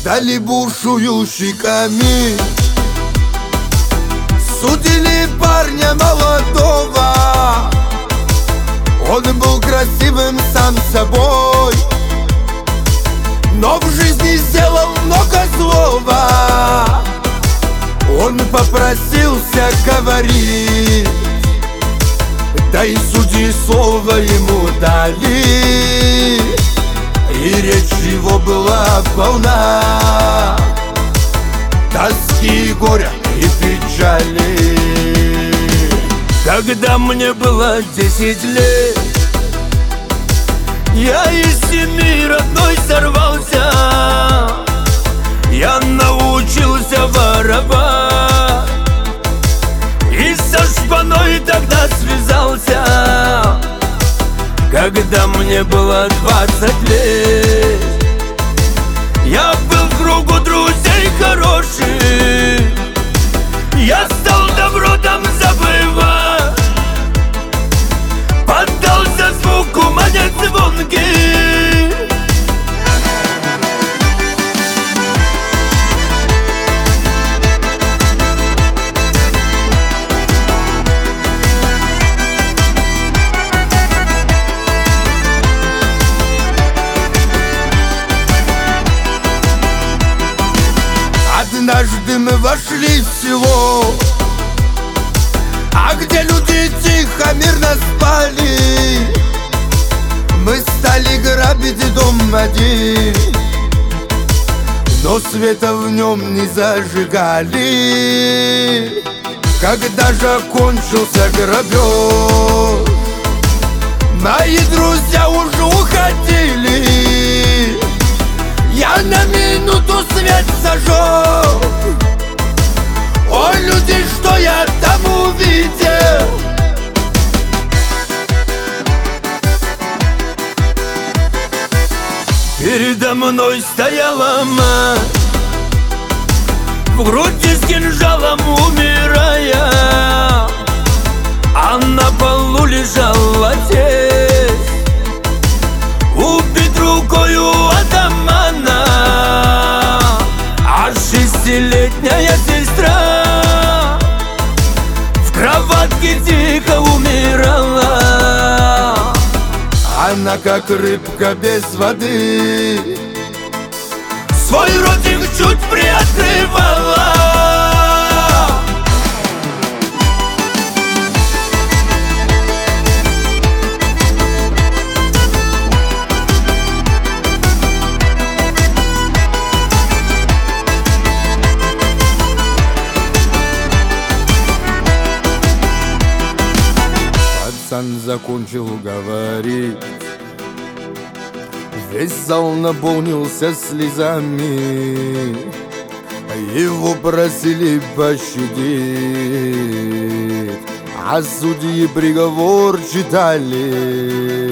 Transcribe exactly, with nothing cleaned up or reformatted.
стали бушующими. Судили парня молодого, он был красивым сам собой, но в жизни сделал много злого. Он попросился говорить, да и судьи слово ему дали, и речь его была полна тоски, горя и печали. Когда мне было десять лет, я из семьи родной сорвался. Я научился воровать и со шпаной тогда связался. Когда мне было двадцать лет, я был в кругу друзей хороших. Я стал добро там забывать, поддался звуку монет звонких. Однажды мы вошли в село, а где люди тихо, мирно спали. Мы стали грабить дом один, но света в нем не зажигали. Когда же кончился грабеж, мои друзья уже уходили. Я на минуту свет зажег. О, люди, что я там увидел! Передо мной стояла мать, в груди с кинжалом умирая, а на полу лежал отец, убит рукою атамана. А шестилетняя сестра в кроватке тихо умирала. Она как рыбка без воды свой ротик чуть приоткрывала. Пацан закончил говорить, весь зал наполнился слезами. Его просили пощадить, а судьи приговор читали.